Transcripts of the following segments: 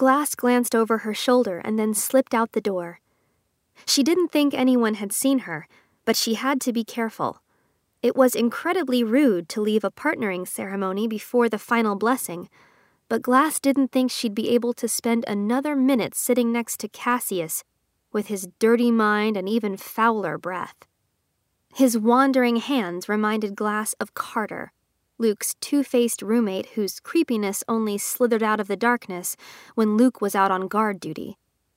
Glass glanced over her shoulder and then slipped out the door. She didn't think anyone had seen her, but she had to be careful. It was incredibly rude to leave a partnering ceremony before the final blessing, but Glass didn't think she'd be able to spend another minute sitting next to Cassius with his dirty mind and even fouler breath. His wandering hands reminded Glass of Carter, Luke's two-faced roommate whose creepiness only slithered out of the darkness when Luke was out on guard duty.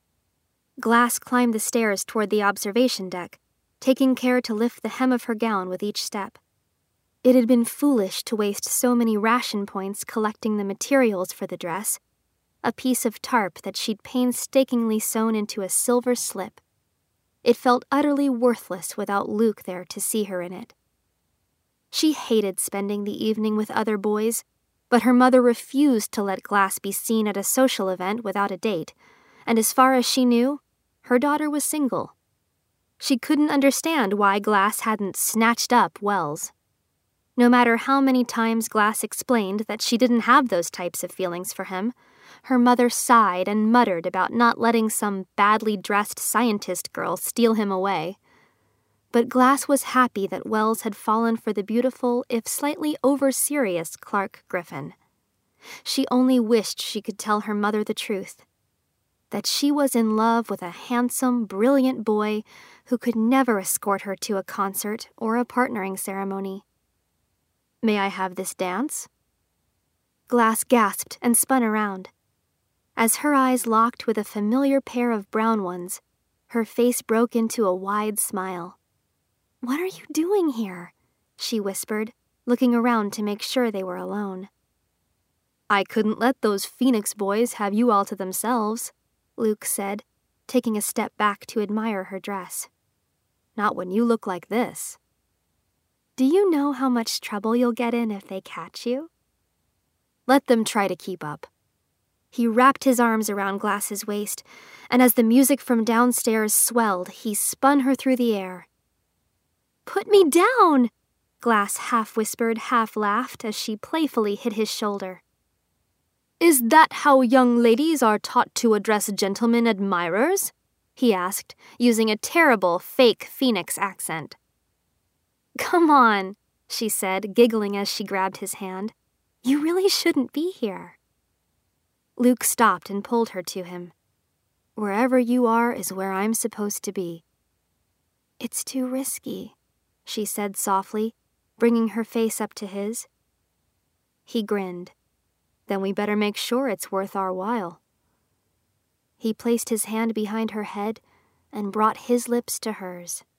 Glass climbed the stairs toward the observation deck, taking care to lift the hem of her gown with each step. It had been foolish to waste so many ration points collecting the materials for the dress, a piece of tarp that she'd painstakingly sewn into a silver slip. It felt utterly worthless without Luke there to see her in it. She hated spending the evening with other boys, but her mother refused to let Glass be seen at a social event without a date, and as far as she knew, her daughter was single. She couldn't understand why Glass hadn't snatched up Wells. No matter how many times Glass explained that she didn't have those types of feelings for him, her mother sighed and muttered about not letting some badly dressed scientist girl steal him away. But Glass was happy that Wells had fallen for the beautiful, if slightly over-serious Clark Griffin. She only wished she could tell her mother the truth, that she was in love with a handsome, brilliant boy who could never escort her to a concert or a partnering ceremony. "May I have this dance?" Glass gasped and spun around. As her eyes locked with a familiar pair of brown ones, her face broke into a wide smile. "What are you doing here?" she whispered, looking around to make sure they were alone. "I couldn't let those Phoenix boys have you all to themselves," Luke said, taking a step back to admire her dress. "Not when you look like this." "Do you know how much trouble you'll get in if they catch you?" "Let them try to keep up." He wrapped his arms around Glass's waist, and as the music from downstairs swelled, he spun her through the air. "Put me down!" Glass half-whispered, half-laughed as she playfully hit his shoulder. "Is that how young ladies are taught to address gentlemen admirers?" he asked, using a terrible, fake Phoenix accent. "Come on," she said, giggling as she grabbed his hand. "You really shouldn't be here." Luke stopped and pulled her to him. "Wherever you are is where I'm supposed to be." "It's too risky," she said softly, bringing her face up to his. He grinned. "Then we better make sure it's worth our while." He placed his hand behind her head and brought his lips to hers.